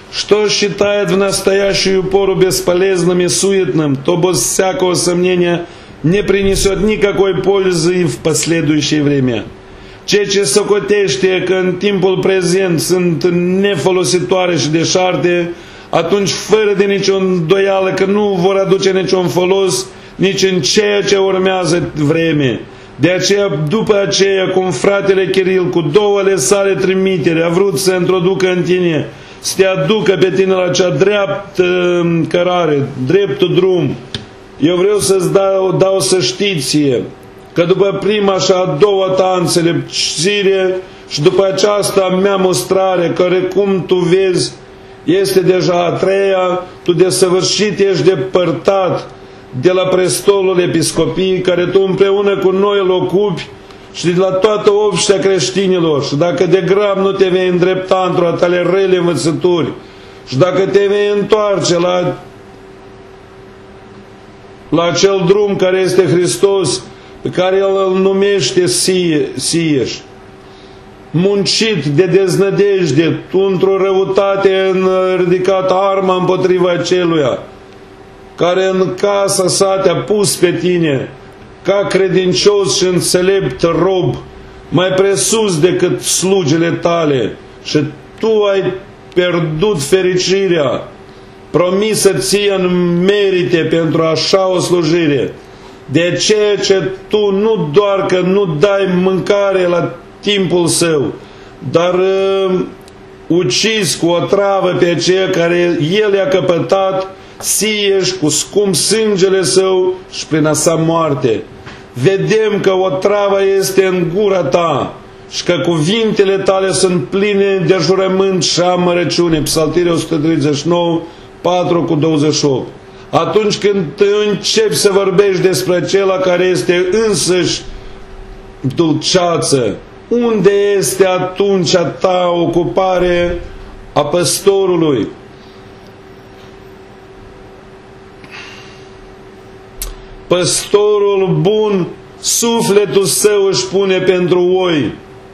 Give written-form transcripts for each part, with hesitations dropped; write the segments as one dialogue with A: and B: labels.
A: Что считает в настоящую пору бесполезным и суетным, то без всякого сомнения не принесет никакой pользы и в последующее время. Ceea ce socotește că în timpul prezent sunt nefolositoare și deșarte, atunci fără de nicio îndoială că nu vor aduce niciun folos nici în ceea ce urmează vreme. De aceea, după aceea, cum fratele Chiril cu douăle sale trimitere a vrut să introducă în tine, să te aducă pe tine la cea dreaptă cărare, dreptul drum, eu vreau să-ți dau să știți că după prima și a doua ta înțelepțire și după aceasta mea mostrare, care cum tu vezi este deja a treia, tu de săvârșit ești depărtat de la prestolul episcopiei, care tu împreună cu noi îl ocupi și de la toată obștea creștinilor. Și dacă de grab nu te vei îndrepta într-o tale rele învățături și dacă te vei întoarce la acel drum care este Hristos, pe care El îl numește Sieș, muncit de deznădejde, tu într-o răutate ridicat arma împotriva aceluia, care în casa sa te-a pus pe tine, ca credincios și înțelept rob, mai presus decât slugile tale, și tu ai pierdut fericirea promisă ție în merite pentru așa o slujire, de ceea ce tu nu doar că nu dai mâncare la timpul său, dar ucizi cu o travă pe aceea care el i-a căpătat, Sieș cu scump sângele său și prin a sa moarte. Vedem că o travă este în gura ta și că cuvintele tale sunt pline de jurământ și amărăciune. Psaltirea 139, 4:28. Atunci când începi să vorbești despre acela care este însăși dulceață, unde este atunci a ta ocupare a păstorului? Păstorul bun sufletul său își pune pentru oi,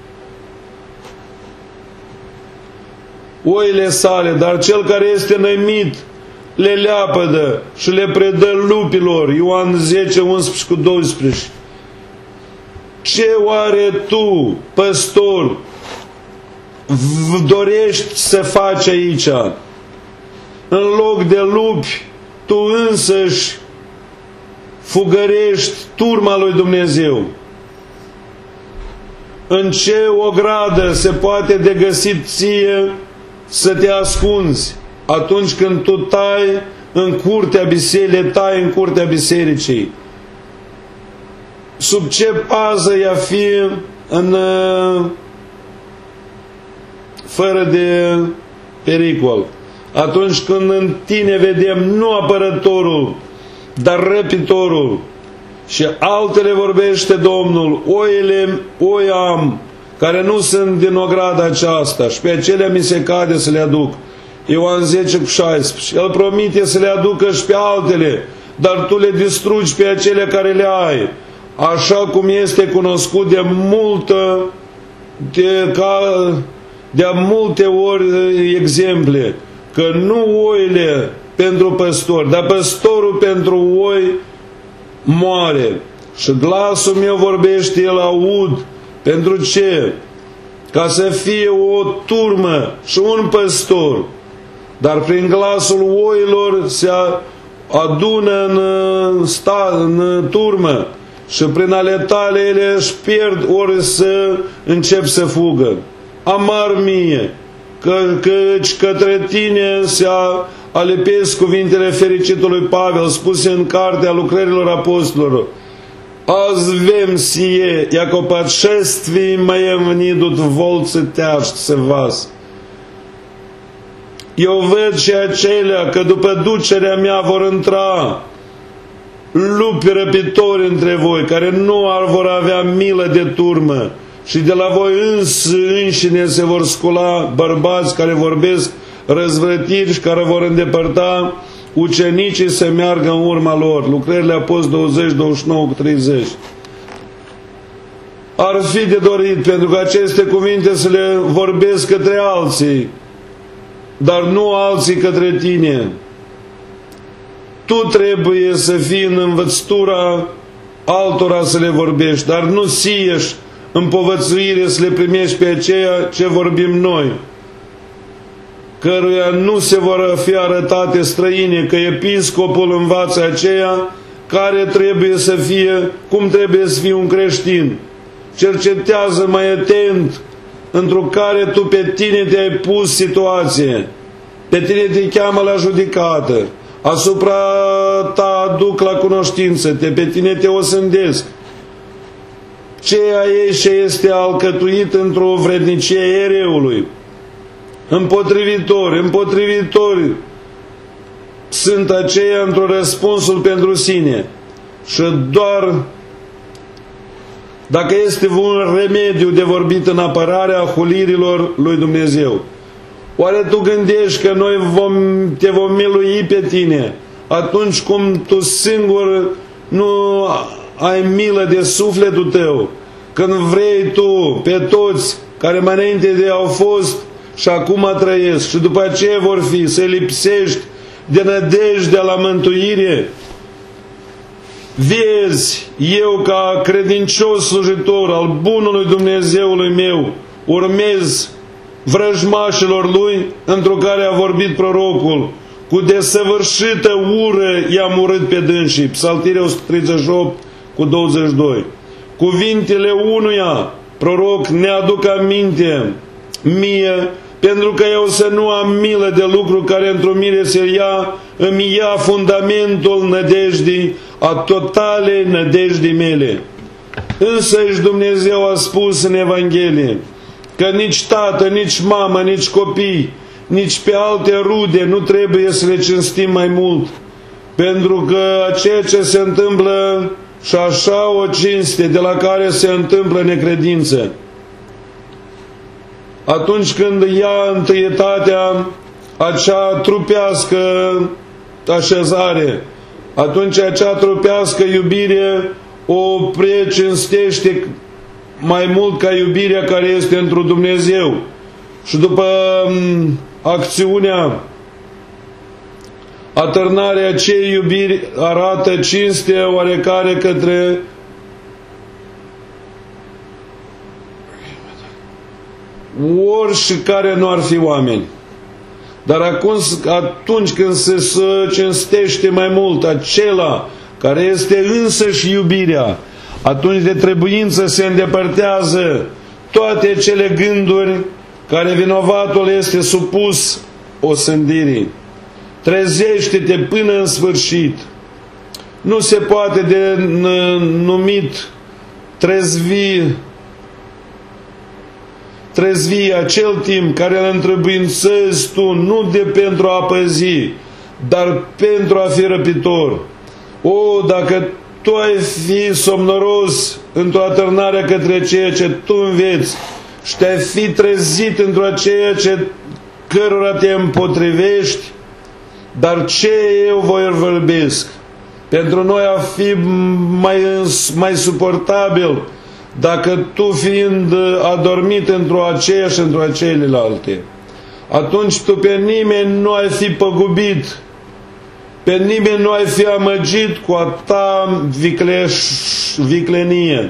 A: oile sale, dar cel care este năimit le leapădă și le predă lupilor. Ioan 10:11-12. Ce oare tu, păstor, dorești să faci aici? În loc de lupi, tu însăși fugărești turma lui Dumnezeu. În ce ogradă se poate de găsit ție să te ascunzi atunci când tu tai în curtea bisericii, tai în curtea bisericii? Sub ce pază ea fi fără de pericol? Atunci când în tine vedem nu apărătorul, dar răpitorul. Și altele vorbește Domnul: oi am, care nu sunt din ograda aceasta, și pe acelea mi se cade să le aduc. Ioan 10:16. El promite să le aducă și pe altele, dar tu le distrugi pe acele care le ai. Așa cum este cunoscut de multe ori exemple, că nu oile pentru păstor, dar păstorul pentru oi moare. Și glasul meu vorbește, el aud. Pentru ce? Ca să fie o turmă și un păstor. Dar prin glasul oilor se adună în turmă și prin ale tale ele își pierd ori să încep să fugă. Amar mie, căci către tine se alipesc cuvintele fericitului Pavel, spuse în cartea Lucrărilor Apostolilor. Azi vem сие, яко по шествии моем внидут волцы тяжцы вас. Eu văd și acelea că după ducerea mea vor intra lupi răpitori între voi, care nu vor avea milă de turmă, și de la voi înșine se vor scula bărbați care vorbesc răzvrătiri și care vor îndepărta ucenicii să meargă în urma lor. Lucrările Apostolilor 20:29-30. Ar fi de dorit, pentru că aceste cuvinte să le vorbesc către alții, dar nu alții către tine. Tu trebuie să fii în învățătura altora să le vorbești, dar nu sieși în povățuire să le primești pe aceea ce vorbim noi, căruia nu se vor fi arătate străine, că episcopul învață aceea care trebuie să fie, cum trebuie să fie un creștin. Cercetează mai atent într-o care tu pe tine te-ai pus situație, pe tine te cheamă la judecată, asupra ta aduc la cunoștință, pe tine te osândesc. Ceea ce este alcătuit într-o vrednicie ereului. Împotrivitori sunt aceia într-o răspunsul pentru sine. Și doar dacă este un remediu de vorbit în apărarea hulirilor lui Dumnezeu. Oare tu gândești că noi te vom milui pe tine atunci cum tu singur nu ai milă de sufletul tău, când vrei tu pe toți care mai înainte de au fost și acum trăiesc și după aceea vor fi, să lipsești de nădejdea la mântuire? Vezi, eu ca credincios slujitor al bunului Dumnezeului meu urmez vrăjmașilor lui, într-o care a vorbit prorocul, cu desăvârșită ură i-am urât pe dânsii. Psaltirea 138 cu 22. Cuvintele unuia proroc ne aduc aminte mie, pentru că eu să nu am milă de lucru care într-o mire se ia, îmi ia fundamentul nădejdii, a totale nădejdii mele. Însăși Dumnezeu a spus în Evanghelie că nici tată, nici mamă, nici copii, nici pe alte rude nu trebuie să le cinstim mai mult, pentru că ceea ce se întâmplă și așa o cinste de la care se întâmplă necredință. Atunci când ia întâietatea acea trupească așezare, atunci acea trupească iubire o precinstește mai mult ca iubirea care este într-o Dumnezeu. Și după acțiunea, atârnarea acei iubiri arată cinste oarecare către oricare nu ar fi oameni. Dar atunci când se cinstește mai mult acela care este însăși iubirea, atunci de trebuință se îndepărtează toate cele gânduri care vinovatul este supus osândirii. Trezește-te până în sfârșit. Nu se poate de numit trezvi acel timp care îl întrebuințezi tu, nu de pentru a păzi, dar pentru a fi răpitor. O, dacă tu ai fi somnoros într-o atârnare către ceea ce tu înveți și te-ai fi trezit într-o ceea ce cărora te împotrivești, dar ce eu voi vorbesc? Pentru noi a fi mai suportabil dacă tu fiind adormit într-o aceea și într-o celelalte. Atunci tu pe nimeni nu ai fi păgubit, pe nimeni nu ai fi amăgit cu a ta viclenie.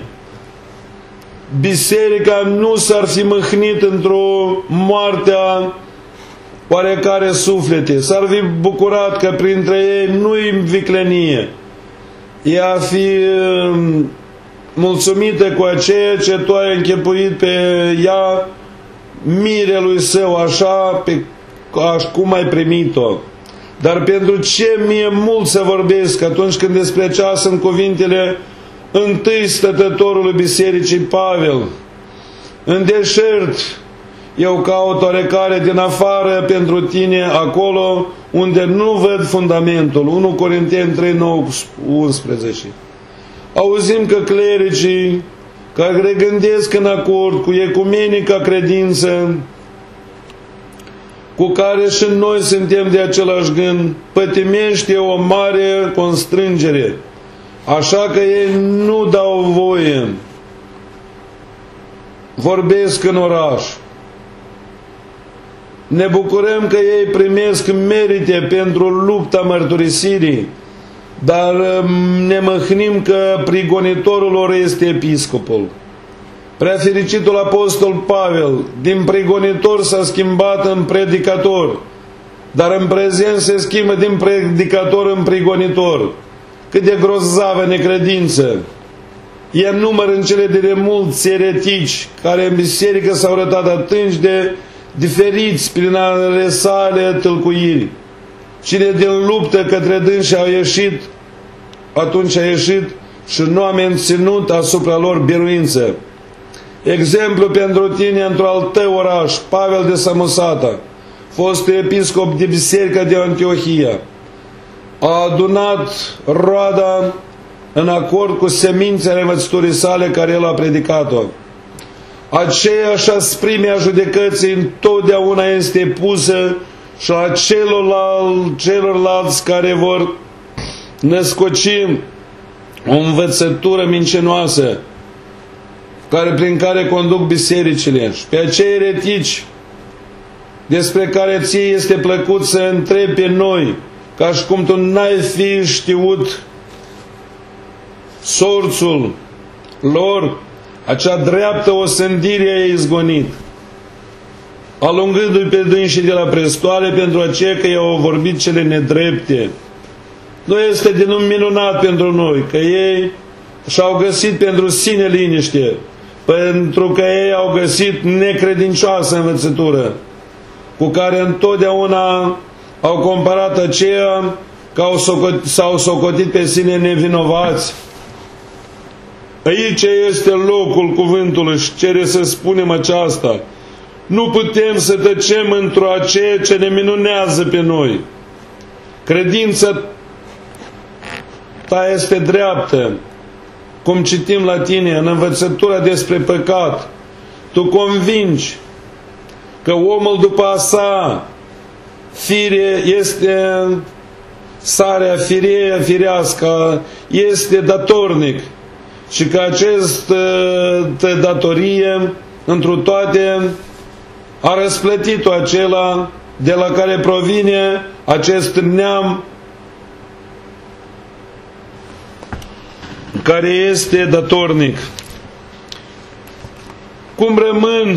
A: Biserica nu s-ar fi mâhnit într-o moartea oarecare suflete, s-ar fi bucurat că printre ei nu-i viclenie. Ea ar fi mulțumită cu aceea ce tu ai închepuit pe ea mirelui său, așa cum ai primit-o. Dar pentru ce mie mult să vorbesc atunci când despre aceea sunt cuvintele întâi stătătorului Bisericii Pavel. În deșert eu caut oarecare din afară pentru tine acolo unde nu văd fundamentul. 1 Corinteni 3, 9, 11. Auzim că clericii care gândesc în acord cu ecumenica credință, cu care și noi suntem de același gând, pătimește o mare constrângere, așa că ei nu dau voie. Vorbesc în oraș. Ne bucurăm că ei primesc merite pentru lupta mărturisirii, dar ne mâhnim că prigonitorul lor este episcopul. Preafericitul apostol Pavel, din prigonitor s-a schimbat în predicator, dar în prezent se schimbă din predicator în prigonitor. Cât de grozavă necredință! E număr în cele de demulți eretici care în biserică s-au arătat atunci de diferiți prin ale sale tâlcuiri. Cine din luptă către dânsi au ieșit, atunci a ieșit și nu a menținut asupra lor biruință. Exemplu pentru tine într-un al tău oraș, Pavel de Samosata, fost episcop de biserica de Antiohia, a adunat roada în acord cu semințele învățăturii sale care el a predicat-o. Aceeași asprime a judecății întotdeauna este pusă și a celorlalți care vor născoci o învățătură mincinoasă prin care conduc bisericile, și pe acei eretici despre care ție este plăcut să întrebi pe noi, ca și cum tu n-ai fi știut sorțul lor, acea dreaptă osândire a izgonit, alungându-i pe dânsii de la prestoale pentru aceea că i-au vorbit cele nedrepte. Nu este de un minunat pentru noi că ei și-au găsit pentru sine liniște, pentru că ei au găsit necredincioasă învățătură, cu care întotdeauna au comparat aceia că s-au socotit pe sine nevinovați. Aici este locul cuvântului și cere să spunem aceasta. Nu putem să tăcem într-o aceea ce ne minunează pe noi. Credința ta este dreaptă, cum citim la tine în învățătura despre păcat. Tu convingi că omul după a sa fire este sarea firească, este datornic și că această datorie întru toate a răsplătit-o acela de la care provine acest neam care este datornic. Cum rămân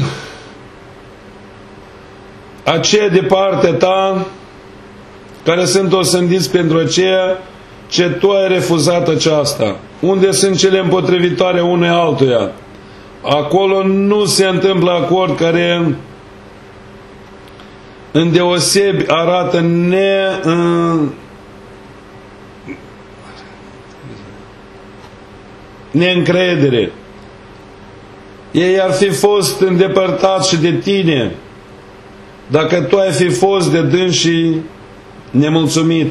A: aceia de partea ta care sunt osândiți pentru aceea ce tu ai refuzat aceasta? Unde sunt cele împotrivitoare unei altuia? Acolo nu se întâmplă acord care îndeosebi arată neîncredere. Ei ar fi fost îndepărtați și de tine dacă tu ai fi fost de dânsii nemulțumit.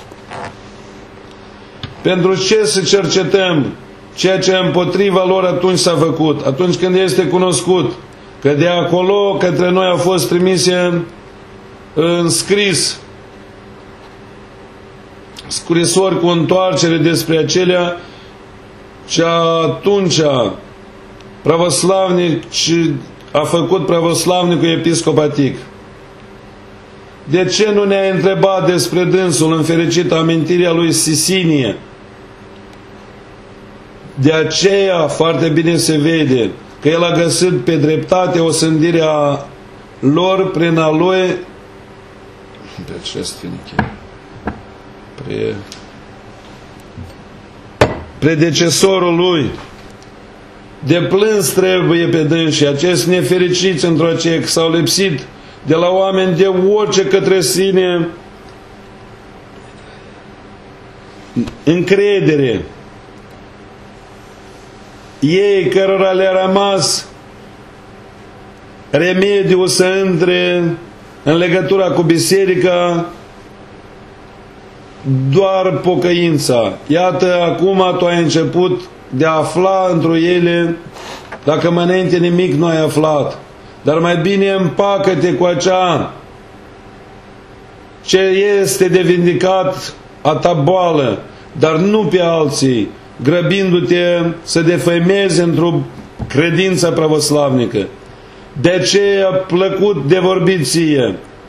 A: Pentru ce să cercetăm ceea ce împotriva lor atunci s-a făcut, atunci când este cunoscut că de acolo către noi au fost trimise în scris scrisori cu întoarcere despre acelea ce atunci pravoslavnic a făcut pravoslavnicul episcopatic. De ce nu ne-ai întrebat despre dânsul în fericită amintirea lui Sisinie? De aceea foarte bine se vede că el a găsit pe dreptate osândirea lor prin a lui predecesorul lui. De plâns trebuie pe dânsii acești nefericiți într-o aceea că s-au lipsit de la oameni de orice către sine încredere. Ei cărora le-a rămas remediul să intre în legătura cu biserica doar pocăința. Iată, acum tu ai început de a afla întru ele, dacă mai înainte nimic nu ai aflat. Dar mai bine împacă-te cu acea ce este de vindicat a ta boală, dar nu pe alții, grăbindu-te să defăimezi într-o credință pravoslavnică. De aceea plăcut de vorbit ție,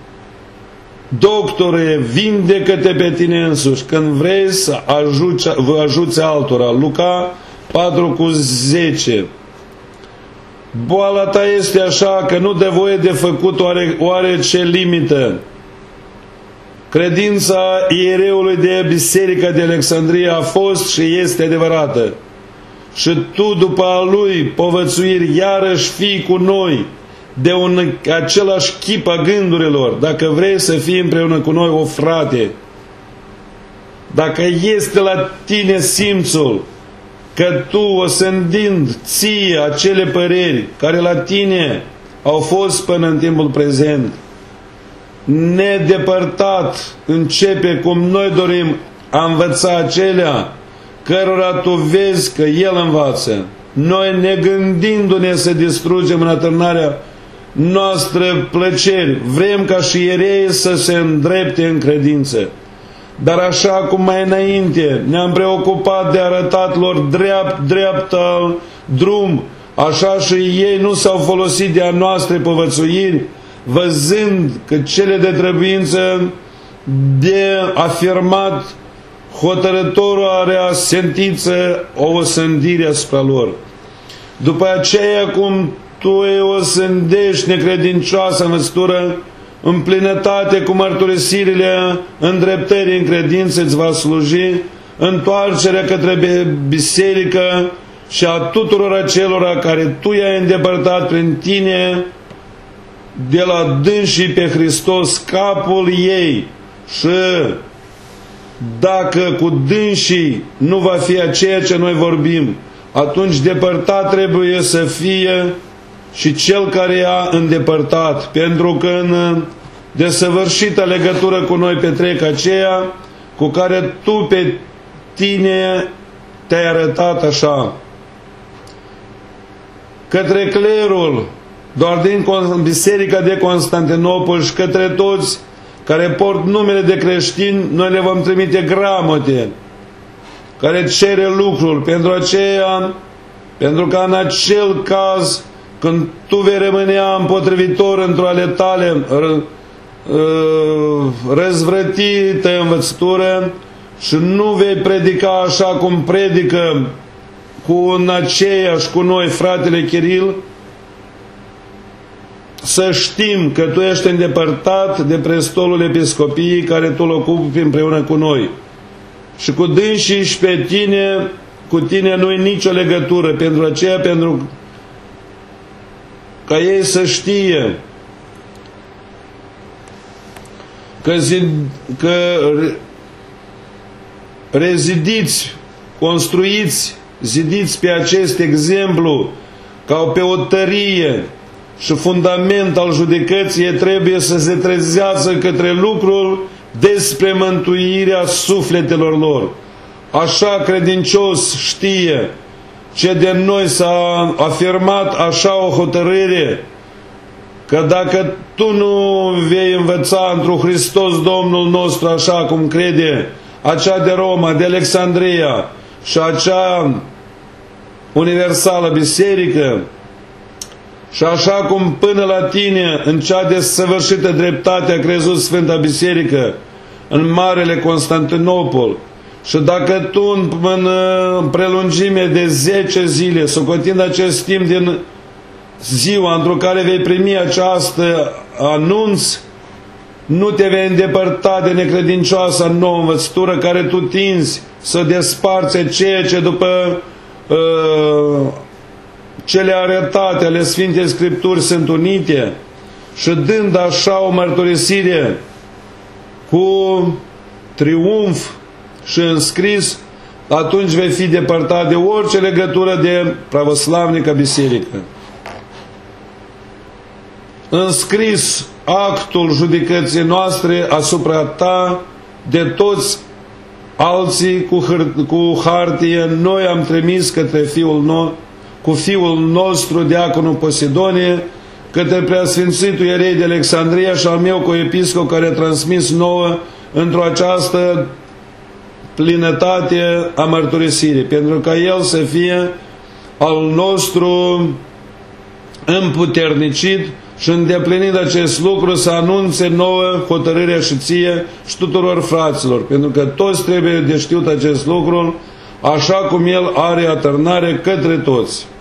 A: doctore, vindecă-te pe tine însuși când vrei să ajuți altora. Luca 4:10. Boala ta este așa că nu dă voie de făcut oarece limită. Credința iereului de Biserica de Alexandria a fost și este adevărată. Și tu, după a lui povățuiri, iarăși fii cu noi de același chip a gândurilor, dacă vrei să fii împreună cu noi, o frate. Dacă este la tine simțul că tu, osândind ție acele păreri care la tine au fost până în timpul prezent, nedepărtat, începe cum noi dorim a învăța acelea cărora tu vezi că El învață, noi negândindu-ne să distrugem în atârnarea noastră plăceri, vrem ca și ierei să se îndrepte în credință. Dar așa cum mai înainte ne-am preocupat de arătat lor dreapta drum, așa și ei nu s-au folosit de a noastre povățuiri, văzând că cele de trebuință de afirmat hotărătorul are sentință o osândire asupra lor. După aceea, cum tu îi osândești necredincioasă învățătură, în plinătate cu mărturisirile îndreptării în credință îți va sluji întoarcerea către biserică și a tuturor acelora care tu i-ai îndepărtat prin tine de la dânsii pe Hristos, capul ei. Și dacă cu dânsii nu va fi aceea ce noi vorbim, atunci depărtat trebuie să fie și cel care i-a îndepărtat, pentru că în desăvârșită legătură cu noi petrec aceea cu care tu pe tine te-ai arătat așa. Către clerul, doar din Biserica de Constantinopol și către toți care port numele de creștini, noi le vom trimite gramote care cere lucruri pentru că în acel caz, când tu vei rămânea împotrivitor într-o ale tale răzvrătită învățătură și nu vei predica așa cum predică cu aceeași cu noi fratele Chiril, să știm că tu ești îndepărtat de prestolul episcopiei care tu îl ocupi împreună cu noi. Și cu dânsii și pe tine, cu tine nu-i nicio legătură, pentru aceea, pentru ca ei să știe că rezidiți, construiți, zidiți pe acest exemplu ca pe o tărie și fundament al judecății, trebuie să se trezească către lucrul despre mântuirea sufletelor lor. Așa credincios știe ce de noi s-a afirmat așa o hotărâre, că dacă tu nu vei învăța într-un Hristos Domnul nostru așa cum crede acea de Roma, de Alexandria și acea universală biserică, și așa cum până la tine în cea desăvârșită dreptate a crezut Sfânta Biserică în Marele Constantinopol, și dacă tu în prelungime de 10 zile, socotind acest timp din ziua într-o care vei primi această anunț, nu te vei îndepărta de necredincioasa nouă învățătură care tu tinzi să desparțe ceea ce după cele arătate ale Sfintei Scripturi sunt unite, și dând așa o mărturisire cu triumf și înscris, atunci vei fi depărtat de orice legătură de pravoslavnică biserică. Înscris actul judecății noastre asupra ta de toți alții cu hartie, noi am trimis către cu fiul nostru, diaconul Posidonie, către preasfințitul ierei de Alexandria și al meu coepiscop, care a transmis nouă într-o această plinătate a mărturisirii, pentru ca el să fie al nostru împuternicit și îndeplinind acest lucru să anunțe nouă hotărârea și ție și tuturor fraților, pentru că toți trebuie de știut acest lucru, așa cum El are atârnare către toți.